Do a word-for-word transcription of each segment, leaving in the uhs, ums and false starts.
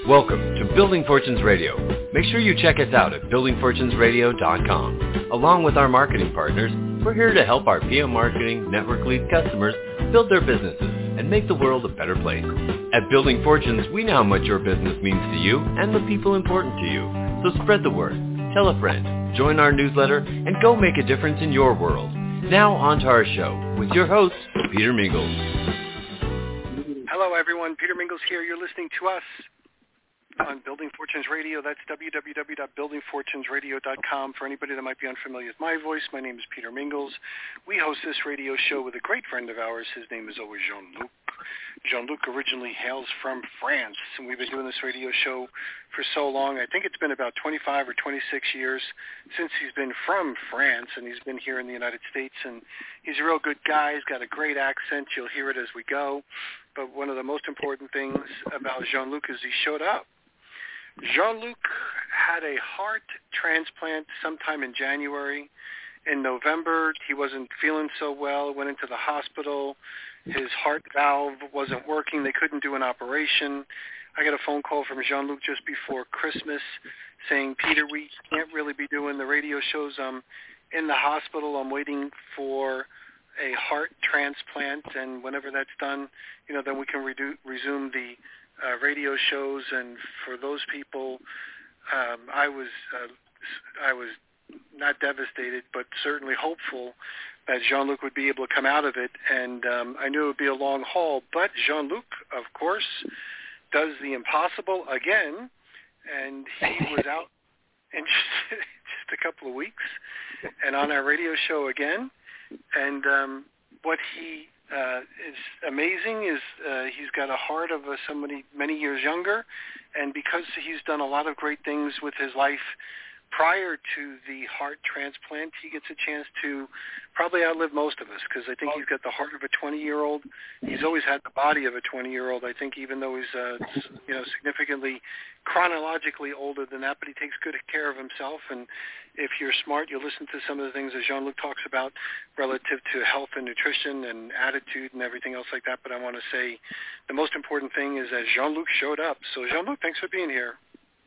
Welcome to Building Fortunes Radio. Make sure you check us out at building fortunes radio dot com. Along with our marketing partners, we're here to help our P M Marketing Network Lead customers build their businesses and make the world a better place. At Building Fortunes, we know how much your business means to you and the people important to you. So spread the word, tell a friend, join our newsletter, and go make a difference in your world. Now on to our show with your host, Peter Mingles. Hello everyone, Peter Mingles here. You're listening to us on Building Fortunes Radio. That's w w w dot building fortunes radio dot com. For anybody that might be unfamiliar with my voice, my name is Peter Mingles. We host this radio show with a great friend of ours. His name is always Jean-Luc. Jean-Luc originally hails from France, and we've been doing this radio show for so long. I think it's been about twenty-five or twenty-six years since he's been from France, and he's been here in the United States, and he's a real good guy. He's got a great accent. You'll hear it as we go. But one of the most important things about Jean-Luc is he showed up. Jean-Luc had a heart transplant sometime in January. In November, he wasn't feeling so well, went into the hospital. His heart valve wasn't working. They couldn't do an operation. I got a phone call from Jean-Luc just before Christmas saying, Peter, we can't really be doing the radio shows. I'm in the hospital. I'm waiting for a heart transplant, and whenever that's done, you know, then we can redo, resume the Uh, radio shows. And for those people, um, I was uh, I was not devastated, but certainly hopeful that Jean-Luc would be able to come out of it. And um, I knew it would be a long haul, but Jean-Luc, of course, does the impossible again, and he was out in just, just a couple of weeks and on our radio show again. And um, what he Uh, is amazing is uh, he's got a heart of uh, somebody many years younger, and because he's done a lot of great things with his life prior to the heart transplant, he gets a chance to probably outlive most of us, because I think he's got the heart of a twenty-year-old. He's always had the body of a twenty-year-old, I think, even though he's uh, you know significantly chronologically older than that, but he takes good care of himself. And if you're smart, you'll listen to some of the things that Jean-Luc talks about relative to health and nutrition and attitude and everything else like that. But I want to say the most important thing is that Jean-Luc showed up. So Jean-Luc, thanks for being here.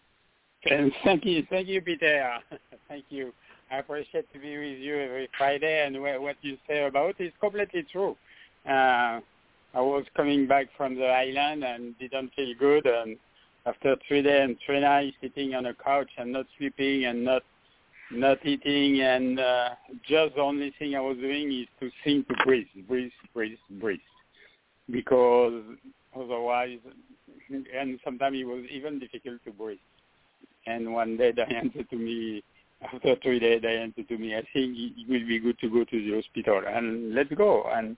And thank you, thank you, Peter. Thank you. I appreciate to be with you every Friday, and what you say about it is completely true. Uh, I was coming back from the island and didn't feel good, and after three days and three nights sitting on a couch and not sleeping and not not eating, and uh, just the only thing I was doing is to think to breathe, breathe, breathe, breathe, because otherwise, and sometimes it was even difficult to breathe. And one day they answered to me, after three days they answered to me, I think it will be good to go to the hospital, and let's go. And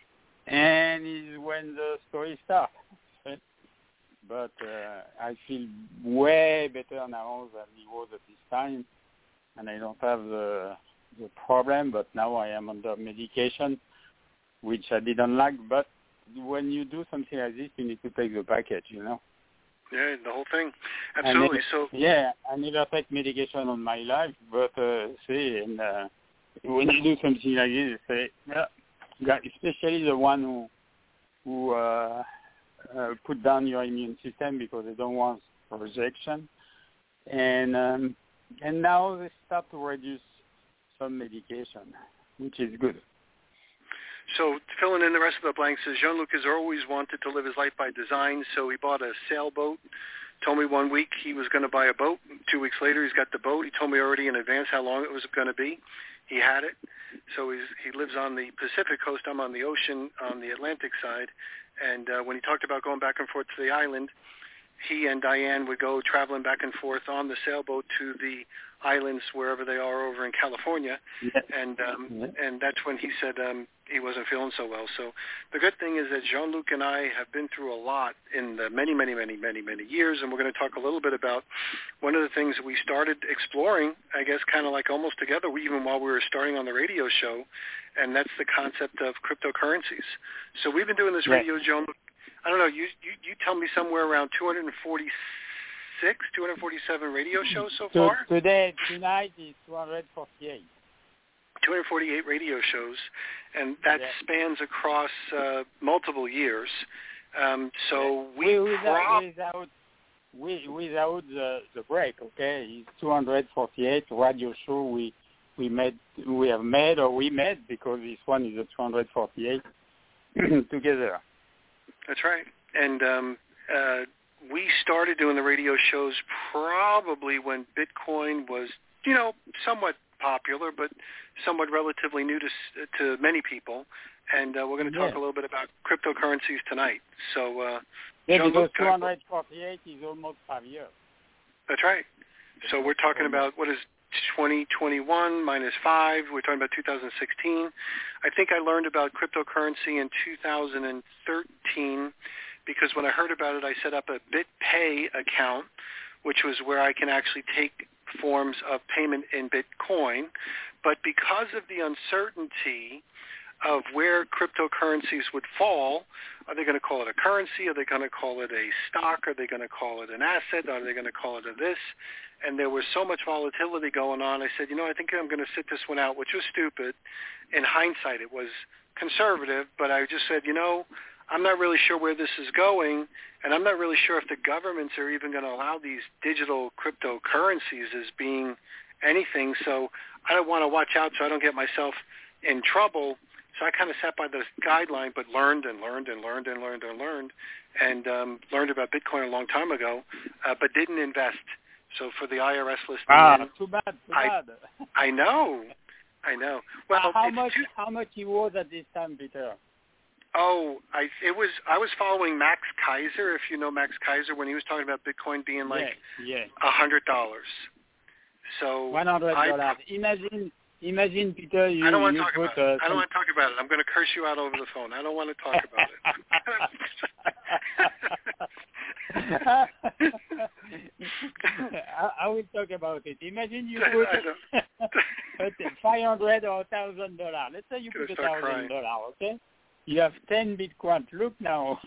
and is when the story starts. But uh, I feel way better now than it was at this time, and I don't have the, the problem, but now I am under medication, which I didn't like. But when you do something like this, you need to take the package, you know. Yeah, the whole thing. Absolutely. Never, so yeah, I never take medication on my life, but uh, see, and uh, when you do something like this, you say, yeah, especially the one who who uh, uh, put down your immune system because they don't want rejection, and um, and now they start to reduce some medication, which is good. So filling in the rest of the blanks is Jean-Luc has always wanted to live his life by design, so he bought a sailboat. Told me one week he was going to buy a boat. Two weeks later, he's got the boat. He told me already in advance how long it was going to be. He had it. So he's, he lives on the Pacific coast. I'm on the ocean, on the Atlantic side. And uh, when he talked about going back and forth to the island, he and Diane would go traveling back and forth on the sailboat to the islands wherever they are over in California. Yeah. And um, yeah. and that's when he said um, he wasn't feeling so well. So the good thing is that Jean-Luc and I have been through a lot in the many, many, many, many, many years, and we're going to talk a little bit about one of the things that we started exploring, I guess, kind of like almost together, even while we were starting on the radio show, and that's the concept of cryptocurrencies. So we've been doing this yeah. radio, Jean-Luc, I don't know, you, you, you tell me somewhere around two hundred forty-six, two hundred forty-seven radio shows so so far? Today, tonight is two hundred forty-eight. two hundred forty-eight radio shows, and that yeah. spans across uh, multiple years. Um, so we without, prob- without we, without the, the break, okay, it's two hundred forty-eight radio show we we made, we have made or we made because this one is a two hundred forty-eight together. That's right. And um, uh, we started doing the radio shows probably when Bitcoin was, you know, somewhat popular, but somewhat relatively new to to many people. And uh, we're going to talk yeah. a little bit about cryptocurrencies tonight. So, uh, yeah, because two hundred forty-eight is almost five years. That's right. So we're talking about what is twenty twenty-one minus five. We're talking about two thousand sixteen. I think I learned about cryptocurrency in two thousand thirteen because when I heard about it, I set up a BitPay account, which was where I can actually take forms of payment in Bitcoin. But because of the uncertainty of where cryptocurrencies would fall, are they going to call it a currency? Are they going to call it a stock? Are they going to call it an asset? Are they going to call it a this? And there was so much volatility going on, I said, you know, I think I'm going to sit this one out, which was stupid. In hindsight, it was conservative, but I just said, you know, I'm not really sure where this is going, and I'm not really sure if the governments are even going to allow these digital cryptocurrencies as being anything. So I don't want to watch out so I don't get myself in trouble. So I kind of sat by the guideline, but learned and learned and learned and learned and learned, and um, learned about Bitcoin a long time ago, uh, but didn't invest. So for the I R S listening, ah, in, too bad, too I, bad. I know, I know. Well, uh, how it's much? too, How much he was at this time, Peter? Oh, I it was I was following Max Kaiser. If you know Max Kaiser, when he was talking about Bitcoin being like yeah, a hundred dollars. So one hundred dollars. Imagine. Imagine, Peter, you, I don't want you to talk put... about it. Uh, I don't want to talk about it. I'm going to curse you out over the phone. I don't want to talk about it. I, I will talk about it. Imagine you put five hundred dollars or one thousand dollars. Let's say you put one thousand dollars, okay? You have ten Bitcoin. Look now.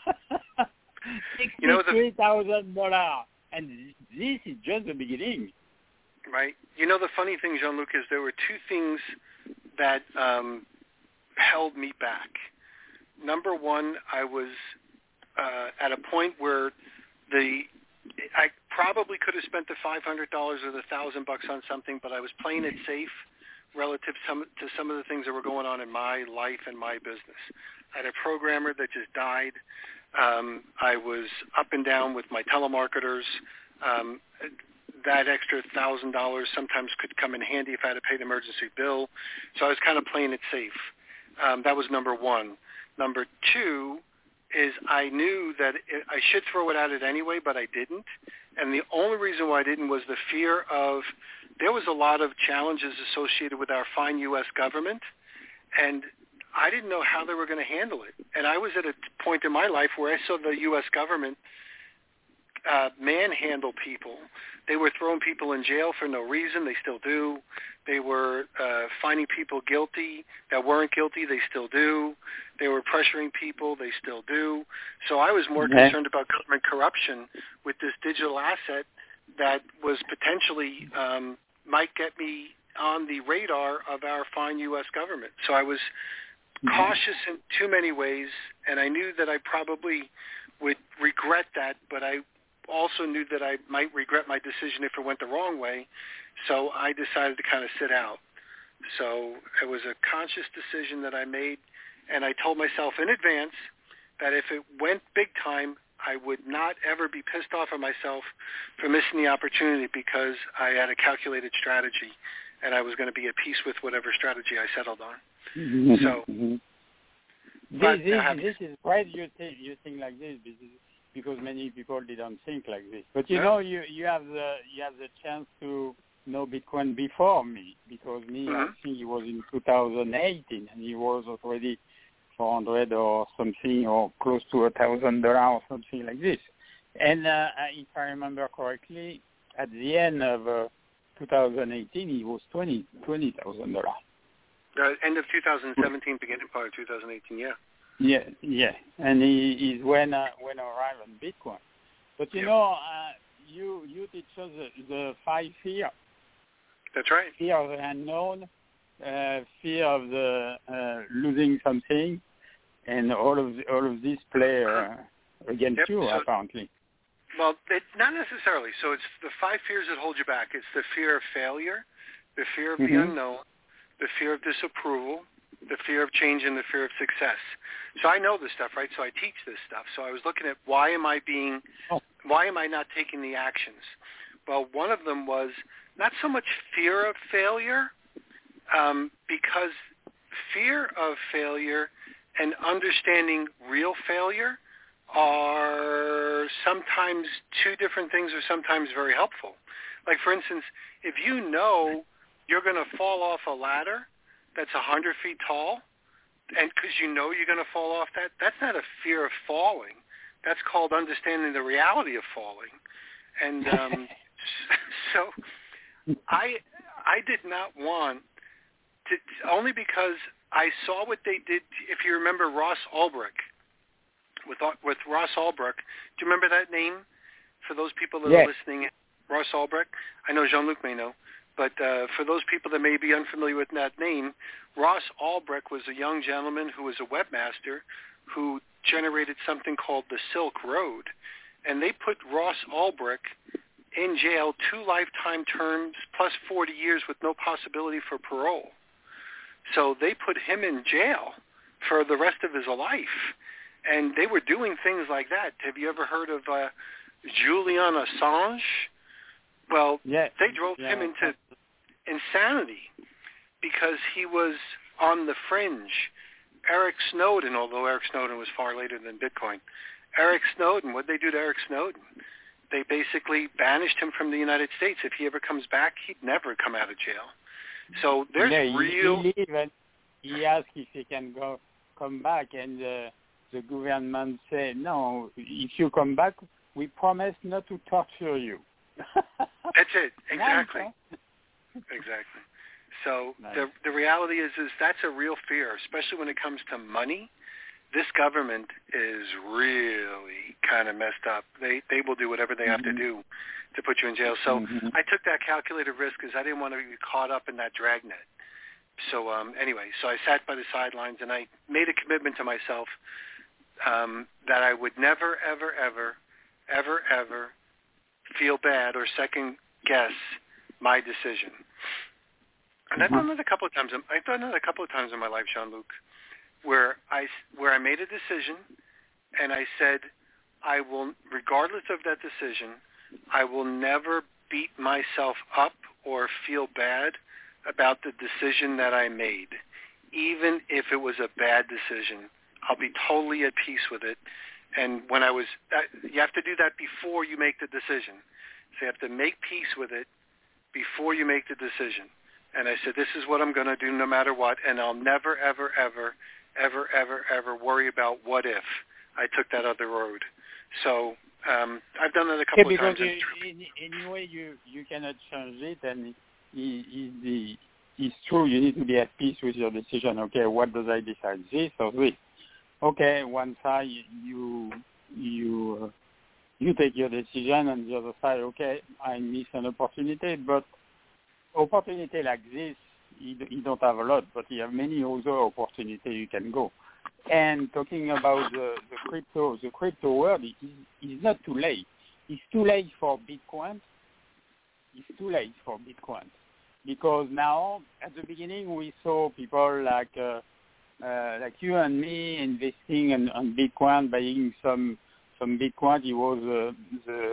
sixty-three thousand dollars. And this is just the beginning. Right. You know, the funny thing, Jean-Luc, is there were two things that um, held me back. Number one, I was uh, at a point where the I probably could have spent the five hundred dollars or the thousand bucks on something, but I was playing it safe relative some, to some of the things that were going on in my life and my business. I had a programmer that just died. Um, I was up and down with my telemarketers. Um, that extra one thousand dollars sometimes could come in handy if I had to pay the emergency bill. So I was kind of playing it safe. Um, that was number one. Number two is I knew that it, I should throw it at it anyway, but I didn't. And the only reason why I didn't was the fear of there was a lot of challenges associated with our fine U S government, and I didn't know how they were going to handle it. And I was at a point in my life where I saw the U S government uh, manhandle people. They were throwing people in jail for no reason. They still do. They were uh, finding people guilty that weren't guilty. They still do. They were pressuring people. They still do. So I was more okay. concerned about government corruption with this digital asset that was potentially um, might get me on the radar of our fine U S government. So I was cautious in too many ways, and I knew that I probably would regret that, but I also knew that I might regret my decision if it went the wrong way, so I decided to kind of sit out. So it was a conscious decision that I made, and I told myself in advance that if it went big time, I would not ever be pissed off at myself for missing the opportunity because I had a calculated strategy, and I was going to be at peace with whatever strategy I settled on. Mm-hmm. So, mm-hmm. but, this, this, uh, this is why you think you think like this because many people didn't think like this. But you yeah. know, you you have the you have the chance to know Bitcoin before me because me mm-hmm. I think it was in two thousand eighteen and he was already four hundred or something or close to a thousand dollars or something like this. And uh, if I remember correctly, at the end of uh, two thousand eighteen, he was twenty twenty thousand dollars. Uh, end of two thousand seventeen, beginning part of two thousand eighteen, yeah. Yeah, yeah, and he is when uh, when I arrived on Bitcoin. But you yep. know, uh, you you teach us the, the five fear. That's right. Fear of the unknown, uh, fear of the uh, losing something, and all of the, all of this play uh, against yep. you so, apparently. Well, it, not necessarily. So it's the five fears that hold you back. It's the fear of failure, the fear of mm-hmm. the unknown, the fear of disapproval, the fear of change, and the fear of success. So I know this stuff, right? So I teach this stuff. So I was looking at why am I being, oh. why am I not taking the actions? Well, one of them was not so much fear of failure, um, because fear of failure and understanding real failure are sometimes two different things, or sometimes very helpful. Like, for instance, if you know you're going to fall off a ladder that's one hundred feet tall, and because you know you're going to fall off that, that's not a fear of falling. That's called understanding the reality of falling. And um, so I I did not want to, only because I saw what they did. If you remember Ross Ulbricht, with with Ross Ulbricht, do you remember that name? For those people that yes. are listening, Ross Ulbricht. I know Jean-Luc may know, but uh, for those people that may be unfamiliar with that name, Ross Ulbricht was a young gentleman who was a webmaster who generated something called the Silk Road, and they put Ross Ulbricht in jail, two lifetime terms plus forty years with no possibility for parole. So they put him in jail for the rest of his life. And they were doing things like that. Have you ever heard of uh, Julian Assange? Well, yeah. they drove yeah. him into insanity because he was on the fringe. Eric Snowden, although Eric Snowden was far later than Bitcoin, Eric Snowden, what did they do to Eric Snowden? They basically banished him from the United States. If he ever comes back, he'd never come out of jail. So there's yeah, real... He, he, and he asked if he can go come back, and... Uh, the government said, no, if you come back, we promise not to torture you. That's it. Exactly. Exactly. So nice. the the reality is, is that's a real fear, especially when it comes to money. This government is really kind of messed up. They they will do whatever they mm-hmm. have to do to put you in jail. So mm-hmm. I took that calculated risk because I didn't want to be caught up in that dragnet. So um, anyway, so I sat by the sidelines and I made a commitment to myself Um, that I would never, ever, ever, ever, ever feel bad or second guess my decision. And I've done that a couple of times. I've done that a couple of times in my life, Jean-Luc, where I where I made a decision, and I said, I will, regardless of that decision, I will never beat myself up or feel bad about the decision that I made, even if it was a bad decision. I'll be totally at peace with it. And when I was, uh, you have to do that before you make the decision. So you have to make peace with it before you make the decision. And I said, this is what I'm going to do no matter what, and I'll never, ever, ever, ever, ever, ever worry about what if I took that other road. So um, I've done that a couple yeah, of times. Because you, anyway, you, you cannot change it, and it, it, it's true. You need to be at peace with your decision. Okay, what does I decide, this or this? Okay, one side you you uh, you take your decision, and the other side, okay, I miss an opportunity, but opportunity like this, you, you don't have a lot, but you have many other opportunities you can go. And talking about the, the crypto, the crypto world is, is not too late. It's too late for Bitcoin. It's too late for Bitcoin because now, at the beginning, we saw people like. Uh, Uh, like you and me investing in, on Bitcoin, buying some some Bitcoin, it was uh, the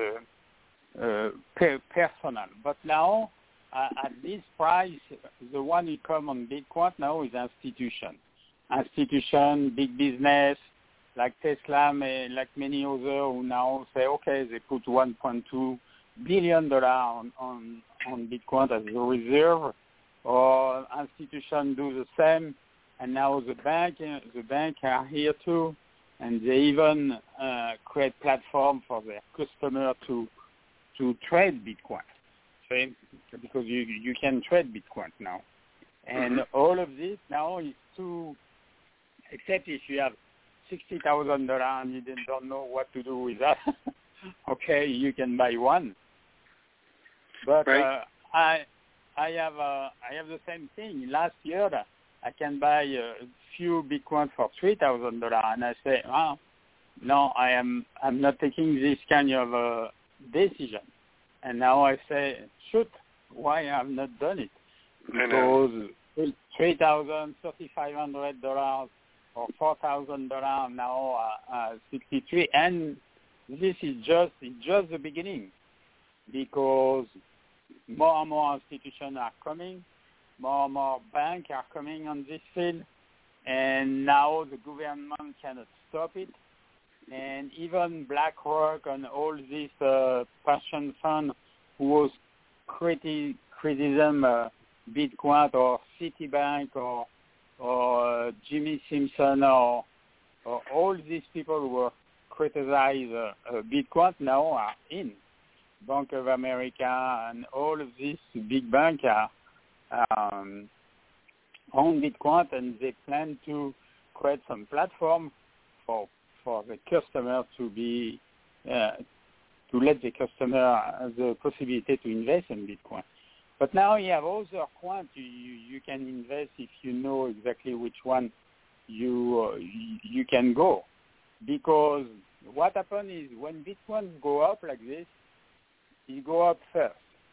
uh, per- personal. But now, uh, at this price, the one who come on Bitcoin now is institution. Institution, big business, like Tesla, may, like many others who now say, okay, they put one point two billion dollars on, on, on Bitcoin as a reserve, or institution do the same. And now the bank, the bank are here too, and they even uh, create platform for their customer to to trade Bitcoin, okay? Because you you can trade Bitcoin now, and mm-hmm. all of this now is too. Except if you have sixty thousand dollars and you don't know what to do with that, okay, you can buy one. But right. uh, I I have uh, I have the same thing. Last year, I can buy a few Bitcoin for three thousand dollars, and I say, oh, no, I am I'm not taking this kind of uh, decision. And now I say, shoot, why I have not done it? Because three thousand, thirty-five hundred dollars or four thousand dollars now uh, uh, sixty-three, and this is just just the beginning, because more and more institutions are coming, more and more banks are coming on this field, and now the government cannot stop it, and even BlackRock and all these uh, pension funds who was criti- criticism uh, Bitcoin or Citibank or or uh, Jimmy Simpson or, or all these people who were criticize uh, uh, Bitcoin now are in. Bank of America and all of these big banks are um, on Bitcoin, and they plan to create some platform for for the customer to be uh, to let the customer have the possibility to invest in Bitcoin. But now you have other coins you, you, you can invest if you know exactly which one you uh, you can go. Because what happens is when Bitcoin go up like this, it go up first.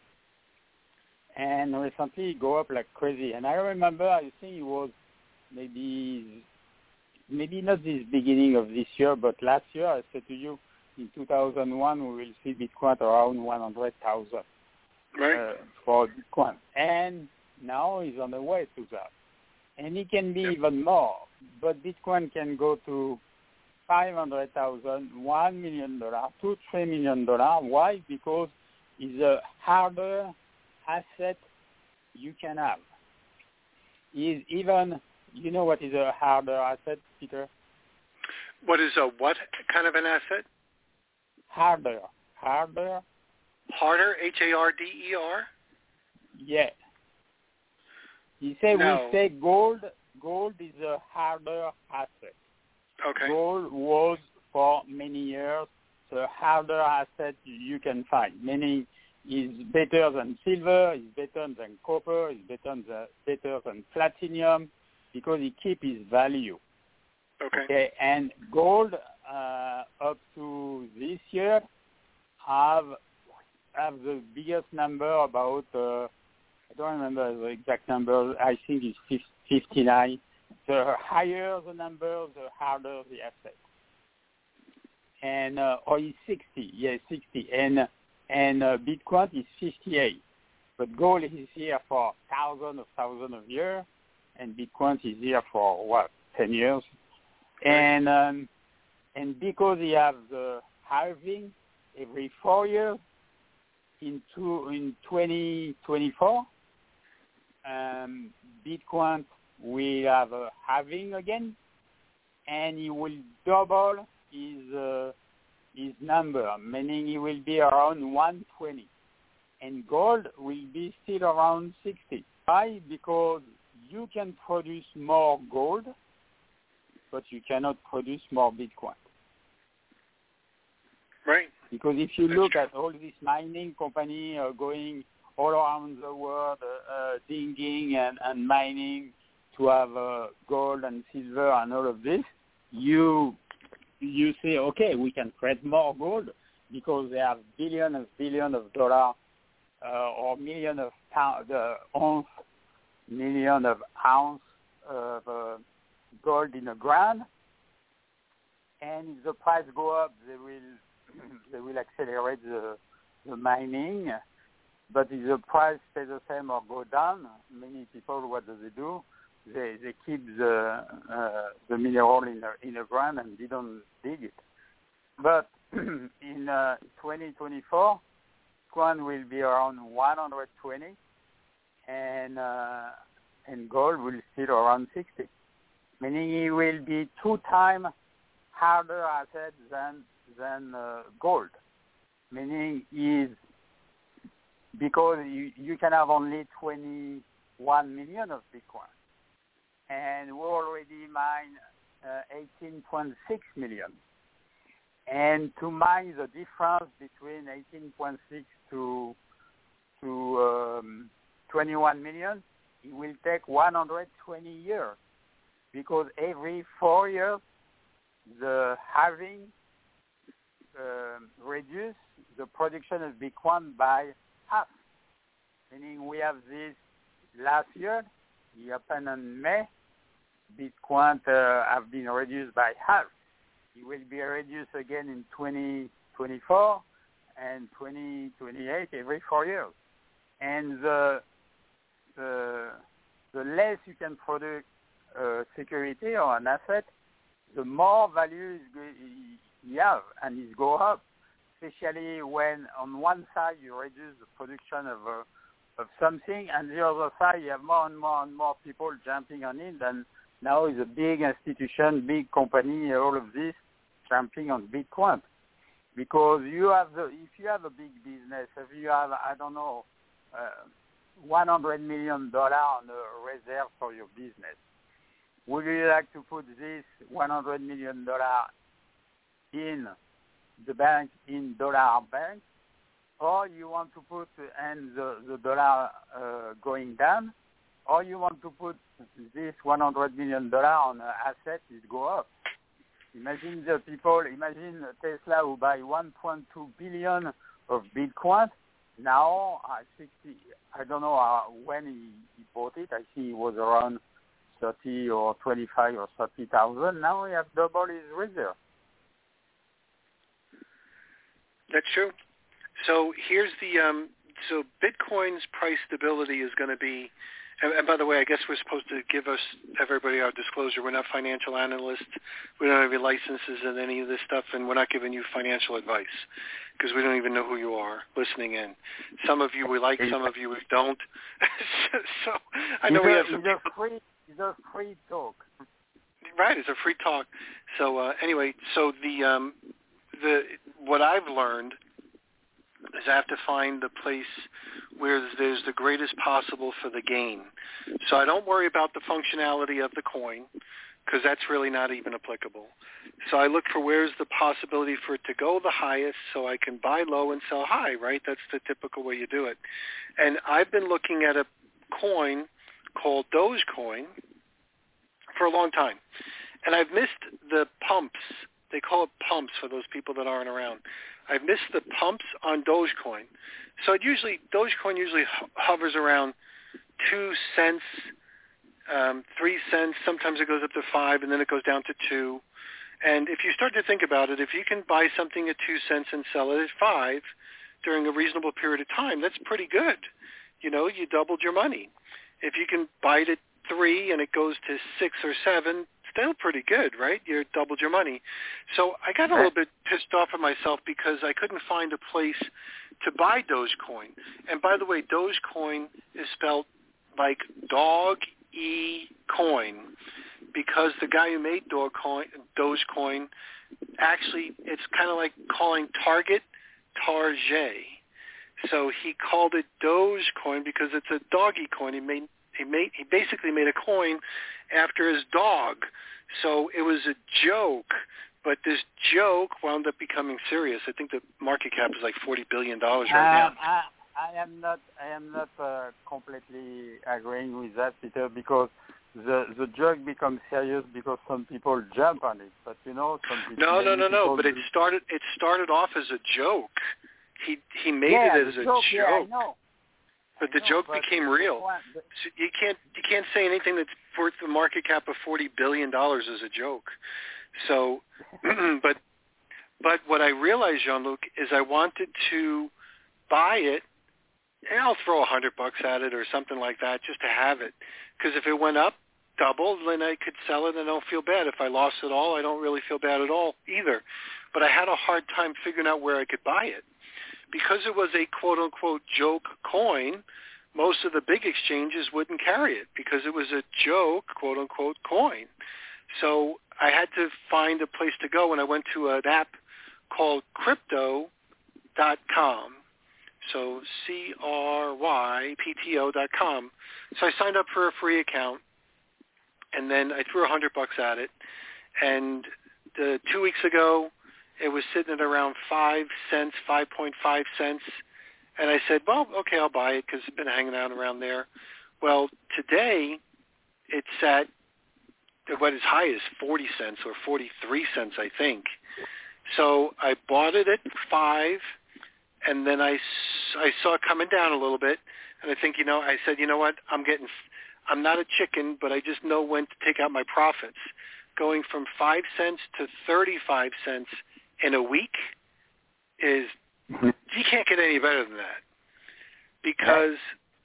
And recently it go up like crazy. And I remember, I think it was maybe maybe not this beginning of this year, but last year I said to you, in two thousand one we will see Bitcoin around one hundred thousand. Right. Uh, for Bitcoin, and now he's on the way to that, and it can be yep. even more. But Bitcoin can go to five hundred thousand, one million dollars, two, three million dollars. Why? Because it's a harder asset you can have. Is even you know what is a harder asset, Peter? What is a what kind of an asset? Harder, harder. Harder, H A R D E R? Yeah. You say no. we say gold. Gold is a harder asset. Okay. Gold was for many years the harder asset you can find. Meaning, is better than silver, is better than copper, is better than better than platinum, because it keeps its value. Okay. Okay. And gold uh, up to this year have. have the biggest number about, uh, I don't remember the exact number, I think it's fifty-nine. The higher the number, the harder the asset. And, uh, or it's sixty, yes, yeah, sixty. And, and uh, Bitcoin is fifty-eight. But gold is here for thousands of thousands of years, and Bitcoin is here for, what, ten years? And, um, and because you have the halving every four years, In, two, in twenty twenty-four, um, Bitcoin will have a halving again, and it will double his uh, his number, meaning it will be around one twenty, and gold will be still around sixty. Why? Because you can produce more gold, but you cannot produce more Bitcoin. Right. Because if you look at all these mining companies uh, going all around the world, uh, uh, digging and, and mining to have uh, gold and silver and all of this, you you say, okay, we can create more gold because they have billions and billions of dollars uh, or millions of pounds, uh, ounce, million of ounce of uh, gold in the ground. And if the price go up, they will they will accelerate the, the mining. But if the price stays the same or go down, many people, what do they do? They they keep the uh, the mineral in the, in the ground and they don't dig it. But in uh, twenty twenty-four, Bitcoin will be around one hundred twenty, and uh, and gold will still around sixty. Meaning it will be two times harder asset than than uh, gold. Meaning is because you, you can have only twenty-one million of Bitcoin, and we already mine uh, eighteen point six million. And to mine the difference between eighteen point six to to um, twenty-one million, it will take one hundred twenty years, because every four years the halving uh, reduce the production of Bitcoin by half. Meaning we have this last year, it happened in May, Bitcoin uh, have been reduced by half. It will be reduced again in twenty twenty-four and twenty twenty-eight every four years. And the, the, the less you can produce uh, security or an asset, the more value is you have and it go up, especially when on one side you reduce the production of uh, of something, and the other side you have more and more and more people jumping on it, and now is a big institution, big company, all of this jumping on Bitcoin. Because you have the, if you have a big business, if you have, I don't know, uh, one hundred million dollars on a reserve for your business, would you like to put this one hundred million dollars in the bank, in dollar bank, or you want to put and the, the dollar uh, going down, or you want to put this one hundred million dollars on an asset that go up? Imagine the people, imagine Tesla who buy one point two billion of Bitcoin. Now, I think, he, I don't know how, when he, he bought it, I think it was around thirty or twenty-five or thirty thousand. Now he has double his reserve. That's true. So here's the um, so Bitcoin's price stability is going to be, and, and by the way, I guess we're supposed to give us everybody our disclosure. We're not financial analysts. We don't have any licenses and any of this stuff, and we're not giving you financial advice because we don't even know who you are listening in. Some of you we like, some of you we don't. so, so I know it's we a, have some it's people. A free, it's a free talk. Right, it's a free talk. So uh, anyway, so the um, the what I've learned is I have to find the place where there's the greatest possible for the gain. So I don't worry about the functionality of the coin because that's really not even applicable. So I look for where's the possibility for it to go the highest so I can buy low and sell high, right? That's the typical way you do it. And I've been looking at a coin called Dogecoin for a long time. And I've missed the pumps. They call it pumps for those people that aren't around. I've missed the pumps on Dogecoin. So it usually, Dogecoin usually ho- hovers around two cents, um, three cents. Sometimes it goes up to five, and then it goes down to two. And if you start to think about it, if you can buy something at two cents and sell it at five during a reasonable period of time, that's pretty good. You know, you doubled your money. If you can buy it at three and it goes to six or seven, still pretty good, right? You doubled your money. So I got a little bit pissed off at myself because I couldn't find a place to buy Dogecoin. And by the way, Dogecoin is spelled like dog e coin because the guy who made Dogecoin, Dogecoin actually, it's kind of like calling Target Target. So he called it Dogecoin because it's a doggy coin. He made He made he basically made a coin after his dog. So it was a joke, but this joke wound up becoming serious. I think the market cap is like forty billion dollars right um, now. I, I am not I am not uh, completely agreeing with that, Peter, because the the joke becomes serious because some people jump on it. But you know, some people No, no, no, no. But do. it started it started off as a joke. He he made yeah, it as a joke. joke. Yeah, I know. But I the know, joke but became real. The, So you can't you can't say anything that's worth the market cap of forty billion dollars as a joke. So, but but what I realized, Jean-Luc, is I wanted to buy it, and I'll throw a hundred bucks at it or something like that just to have it. Because if it went up double, then I could sell it and I don't feel bad. If I lost it all, I don't really feel bad at all either. But I had a hard time figuring out where I could buy it. Because it was a quote-unquote joke coin, most of the big exchanges wouldn't carry it because it was a joke, quote-unquote, coin. So I had to find a place to go, and I went to an app called crypto dot com. So C R Y P T O dot com. So I signed up for a free account, and then I threw a hundred bucks at it. And the, two weeks ago, it was sitting at around five cents, five point five cents. And I said, well, okay, I'll buy it because it's been hanging out around there. Well, today it's at what is high as forty cents or forty-three cents, I think. So I bought it at five, and then I, I saw it coming down a little bit, and I think, you know, I said, you know what, I'm getting, I'm not a chicken, but I just know when to take out my profits. Going from five cents to thirty-five cents in a week is, you can't get any better than that. Because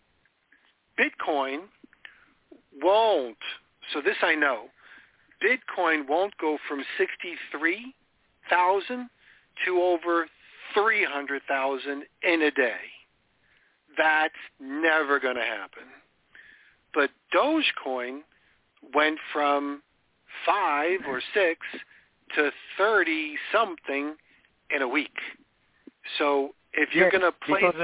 Bitcoin won't, so this I know, Bitcoin won't go from sixty-three thousand to over three hundred thousand in a day. That's never going to happen. But Dogecoin went from five or six to thirty something in a week. So if you're yes, going to play, the,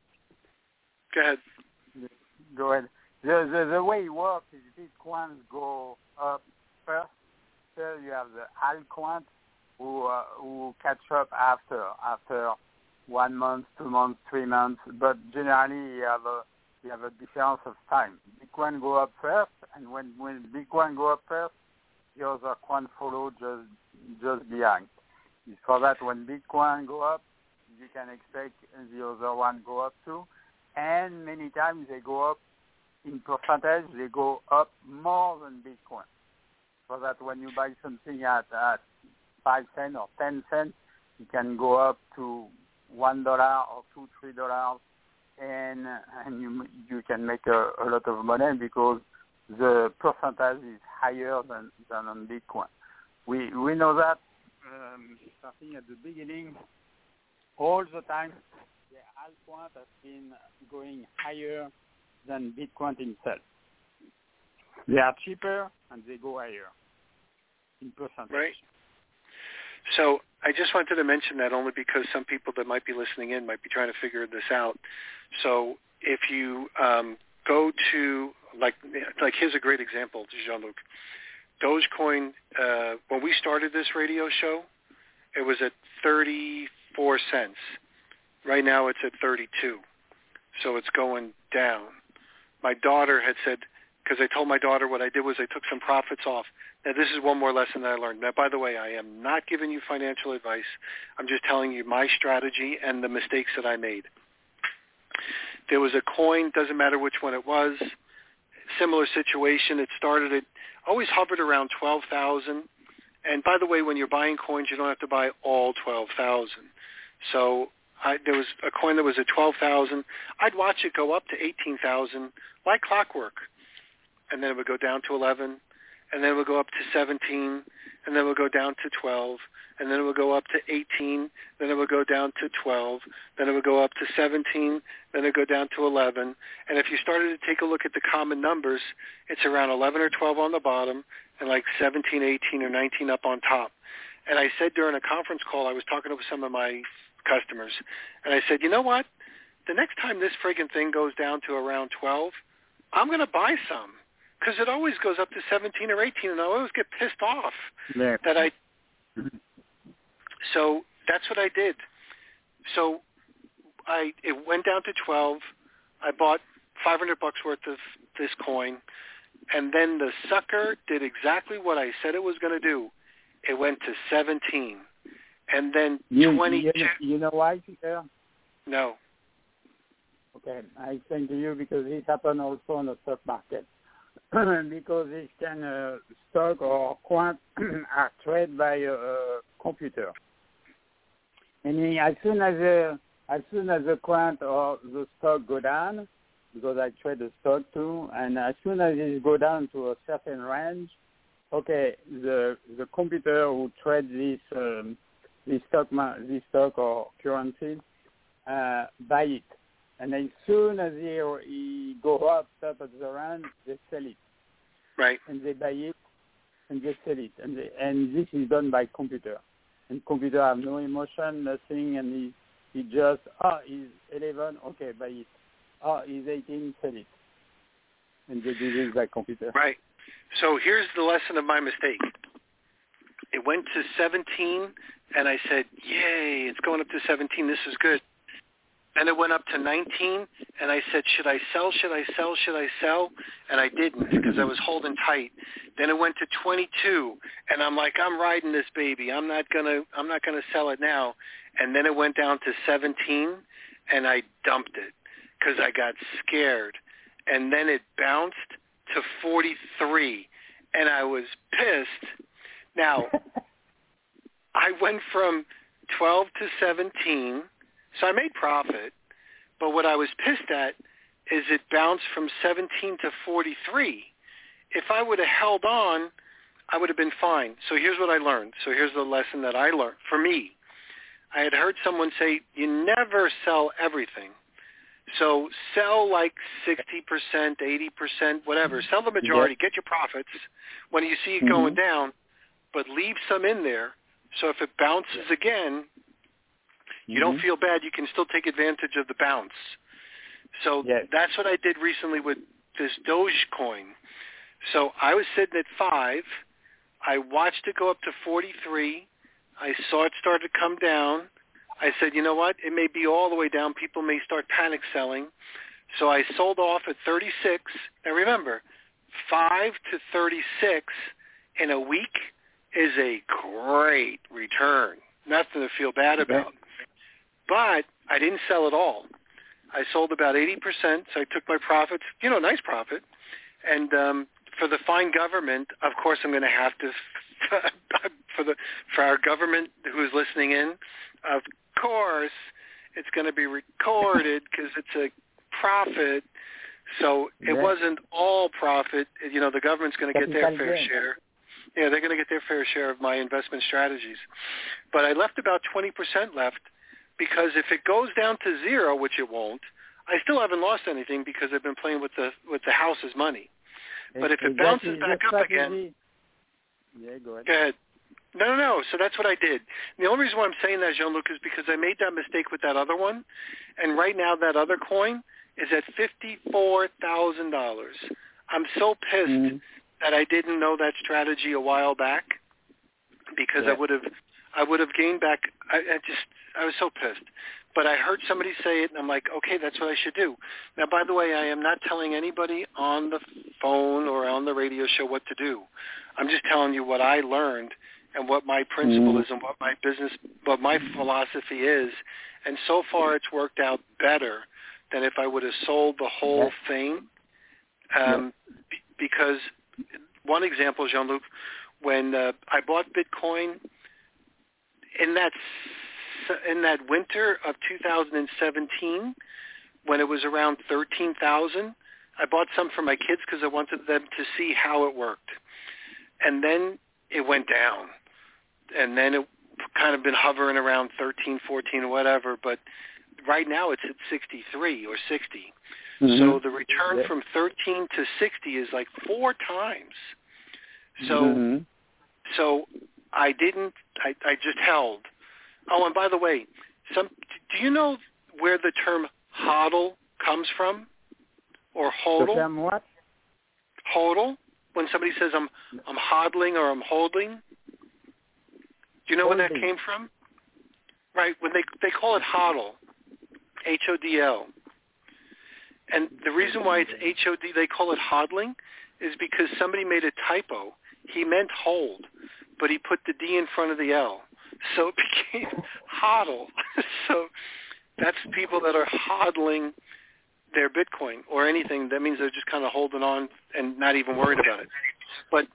go ahead. Go ahead. The, the the way it works is Bitcoins go up first. Then you have the altcoins who uh, who catch up after after one month, two months, three months. But generally, you have a you have a difference of time. Bitcoin go up first, and when when Bitcoin go up first, the other coin follow just just behind. It's for that when Bitcoin go up, you can expect the other one go up too. And many times they go up in percentage, they go up more than Bitcoin. So that when you buy something at, at five cents or ten cents, it can go up to one dollar or two, three dollars, and and you you can make a, a lot of money because the percentage is higher than, than on Bitcoin. We we know that um, starting at the beginning, all the time, the altcoin has been going higher than Bitcoin itself. They are cheaper and they go higher in percentage. Right. So I just wanted to mention that only because some people that might be listening in might be trying to figure this out. So if you um, go to, like, like here's a great example, Jean-Luc. Dogecoin, uh, when we started this radio show, it was at thirty-four cents. Right now it's at thirty-two. So it's going down. My daughter had said, because I told my daughter what I did was I took some profits off. Now, this is one more lesson that I learned. Now, by the way, I am not giving you financial advice. I'm just telling you my strategy and the mistakes that I made. There was a coin, doesn't matter which one it was, similar situation. It started at, always hovered around twelve thousand. And by the way, when you're buying coins, you don't have to buy all twelve thousand. So I, there was a coin that was at twelve thousand. I'd watch it go up to eighteen thousand like clockwork. And then it would go down to eleven, and then it would go up to seventeen, and then it would go down to twelve, and then it would go up to eighteen, then it would go down to twelve, then it would go up to seventeen, then it would go down to eleven. And if you started to take a look at the common numbers, it's around eleven or twelve on the bottom and like seventeen, eighteen, or nineteen up on top. And I said during a conference call, I was talking to some of my customers, and I said, you know what? The next time this friggin' thing goes down to around twelve, I'm going to buy some. Because it always goes up to seventeen or eighteen, and I always get pissed off yeah. that I. So that's what I did. So I it went down to twelve. I bought five hundred bucks worth of this coin, and then the sucker did exactly what I said it was going to do. It went to seventeen, and then you, twenty-two. You, you know why, Peter? No. Okay, I explain to you because this happened also on the stock market. Because this kind of stock or quant are traded by a, a computer. And as soon as the as soon as the quant or the stock go down, because I trade the stock too, and as soon as it go down to a certain range, okay, the the computer who trades this um, this stock this stock or currency uh, buy it. And as soon as he, he go up, top at the run, they sell it. Right. And they buy it, and they sell it. And they, and this is done by computer. And computer have no emotion, nothing, and he, he just, oh, he's eleven, okay, buy it. Oh, he's eighteen, sell it. And they do this by computer. Right. So here's the lesson of my mistake. It went to seventeen, and I said, yay, it's going up to seventeen, this is good. Then it went up to nineteen, and I said, should I sell, should I sell, should I sell? And I didn't because I was holding tight. Then it went to twenty-two, and I'm like, I'm riding this baby. I'm not gonna, I'm not gonna sell it now. And then it went down to seventeen, and I dumped it because I got scared. And then it bounced to forty-three, and I was pissed. Now, I went from twelve to seventeen. So I made profit, but what I was pissed at is it bounced from seventeen to forty-three. If I would have held on, I would have been fine. So here's what I learned. So here's the lesson that I learned. For me, I had heard someone say, you never sell everything. So sell like sixty percent, eighty percent, whatever. Sell the majority. Get your profits when you see it going mm-hmm. down, but leave some in there. So if it bounces again, you mm-hmm. don't feel bad. You can still take advantage of the bounce. So yes. that's what I did recently with this Dogecoin. So I was sitting at five. I watched it go up to forty-three. I saw it start to come down. I said, you know what? It may be all the way down. People may start panic selling. So I sold off at thirty-six. Now remember, five to thirty-six in a week is a great return. Nothing to feel bad about. Okay. But I didn't sell it all. I sold about eighty percent, so I took my profits, you know, nice profit. And um, for the fine government, of course, I'm going to have to, for the for our government who is listening in, of course, it's going to be recorded because it's a profit. So it yeah. wasn't all profit. You know, the government's going to get their fair share. Yeah, they're going to get their fair share of my investment strategies. But I left about twenty percent left. Because if it goes down to zero, which it won't, I still haven't lost anything because I've been playing with the with the house's money. But if it bounces back up again, yeah, go ahead. Go ahead. No, no, no. So that's what I did. And the only reason why I'm saying that, Jean-Luc, is because I made that mistake with that other one, and right now that other coin is at fifty-four thousand dollars. I'm so pissed mm-hmm. that I didn't know that strategy a while back because yeah. I would have I would have gained back. I, I just I was so pissed. But I heard somebody say it, and I'm like, okay, that's what I should do. Now, by the way, I am not telling anybody on the phone or on the radio show what to do. I'm just telling you what I learned and what my principle mm. is and what my business, what my philosophy is. And so far, it's worked out better than if I would have sold the whole yeah. thing. Um, yeah. b- because one example, Jean-Luc, when uh, I bought Bitcoin in that in that winter of two thousand seventeen, when it was around thirteen thousand, I bought some for my kids because I wanted them to see how it worked. And then it went down. And then it kind of been hovering around thirteen, fourteen, or whatever. But right now it's at sixty-three or sixty. Mm-hmm. So the return yeah. from thirteen to sixty is like four times. So, mm-hmm. so I didn't, I, I just held. Oh, and by the way, some do you know where the term hodl comes from? Or hodl? The term what? Hodl? When somebody says I'm I'm hodling or I'm holding. Do you know holding. where that came from? Right, when they they call it hodl, H O D L. And the reason why it's H O D, they call it hodling, is because somebody made a typo. He meant hold, but he put the D in front of the L. So it became hodl. So that's people that are hodling their Bitcoin or anything. That means they're just kind of holding on and not even worried about it. But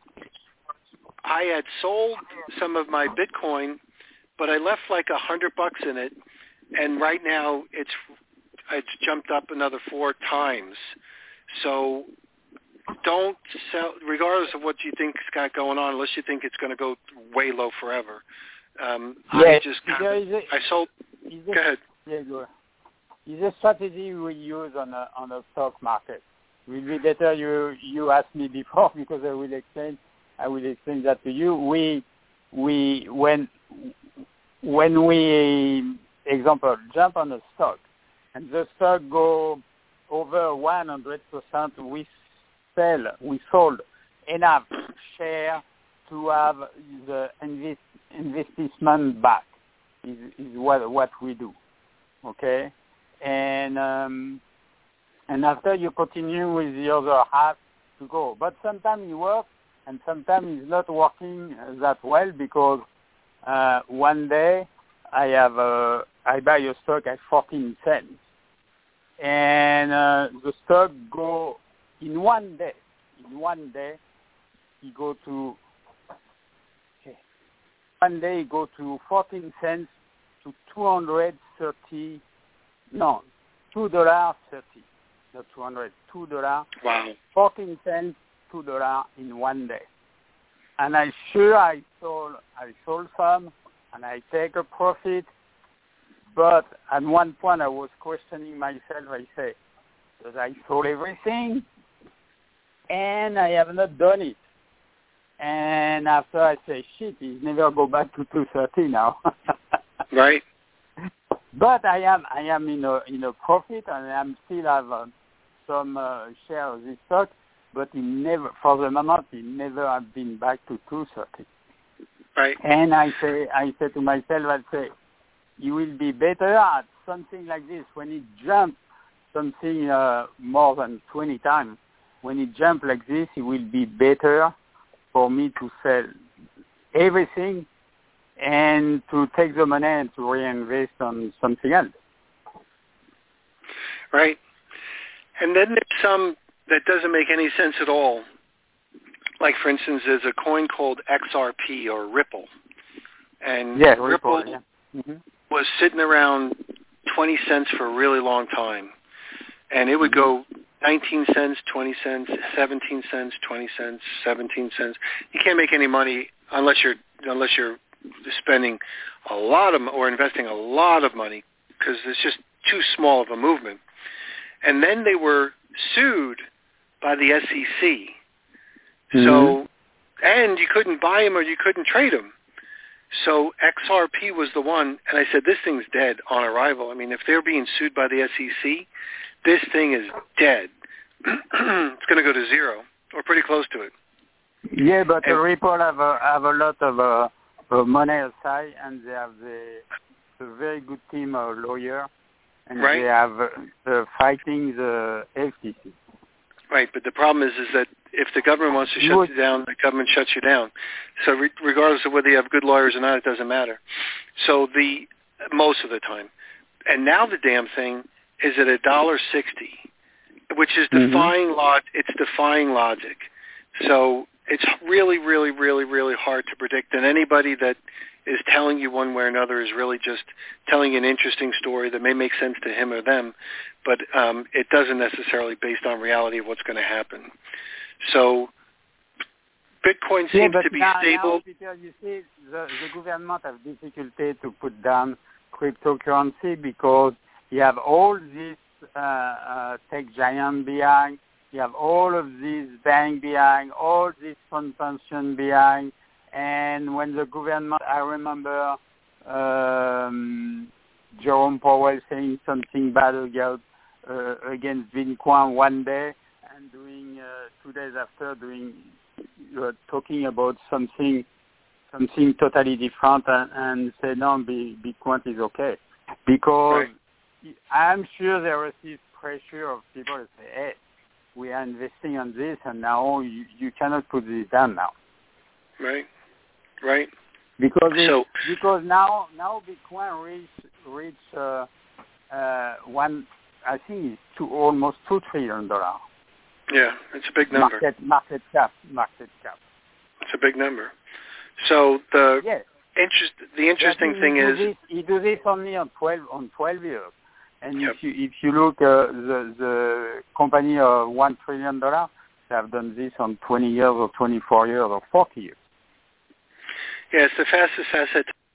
I had sold some of my Bitcoin, but I left like a hundred bucks in it, and right now it's it's jumped up another four times. So don't sell, regardless of what you think's got going on, unless you think it's going to go way low forever. Um, yes, I just kind of, a, I sold. A, go ahead. Yeah, go ahead. It's a strategy we use on a on a stock market. It will be better you you asked me before because I will explain. I will explain that to you. We we when when we example jump on a stock and the stock go over one hundred percent, we sell we sold enough share to have the invest, investment back. Is, is what what we do. Okay. and um, and after you continue with the other half to go. But sometimes it works, and sometimes it's not working that well because uh, one day I have a, I buy a stock at fourteen cents, and uh, the stock go in one day. In one day, it go to okay, one day it go to fourteen cents to two hundred thirty. No, two dollars thirty. Not two hundred, two dollars. Wow. Fourteen cents, two dollars in one day. And I sure I sold, I sold some, and I take a profit. But at one point I was questioning myself. I say, because I sold everything, and I have not done it. And after I say, shit, it never go back to two thirty now. Right. But I am I am in a in a profit, and I am still have uh, some uh, share of this stock, but it never, for the moment, it never have been back to two thirty. Right. And I say I say to myself, I say, you will be better at something like this when it jumps something uh, more than twenty times. When it jumps like this, it will be better for me to sell everything and to take the money and to reinvest on something else. Right. And then there's some that doesn't make any sense at all. Like, for instance, there's a coin called X R P or Ripple. And yeah, Ripple, Ripple yeah. mm-hmm. was sitting around twenty cents for a really long time. And it would go nineteen cents, twenty cents, seventeen cents, twenty cents, seventeen cents. You can't make any money unless you're unless you're spending a lot of or investing a lot of money because it's just too small of a movement. And then they were sued by the S E C. Mm-hmm. So, and you couldn't buy them or you couldn't trade them. So X R P was the one, and I said, this thing's dead on arrival. I mean, if they're being sued by the S E C, this thing is dead. It's going to go to zero or pretty close to it. Yeah, but and, the Ripple have a, have a lot of uh, uh, money aside, and they have the, a very good team of lawyers, and right? they have uh, the fighting the F T C. Right, but the problem is is that if the government wants to shut Would, you down, the government shuts you down. So re- regardless of whether you have good lawyers or not, it doesn't matter. So the most of the time. And now the damn thing is at a dollar sixty, which is defying mm-hmm. log. It's defying logic. So it's really, really, really, really hard to predict. And anybody that is telling you one way or another is really just telling an interesting story that may make sense to him or them, but um, it doesn't necessarily based on reality of what's going to happen. So Bitcoin seems yeah, to be now, stable. Now, because you see, the, the government have difficulty to put down cryptocurrency because you have all these uh, uh, tech giants behind, you have all of these banks behind, all these fund pension behind, and when the government, I remember um, Jerome Powell saying something bad against, uh, against Bitcoin one day, and doing uh, two days after doing uh, talking about something something totally different, and, and say no, Bitcoin is okay because right. I'm sure there is this pressure of people to say, hey, we are investing on this, and now you, you cannot put this down now. Right. Right. Because it, so, because now now Bitcoin reach reach uh, uh, one I think it's two almost two trillion dollars. Yeah, it's a big number. Market market cap market cap. It's a big number. So the yes. interest the interesting he, thing he is this, he do this only on twelve on twelve years, and yep. if you if you look uh, the the company of one trillion dollars, they have done this on twenty years or twenty four years or forty years. Yeah, it's the fastest asset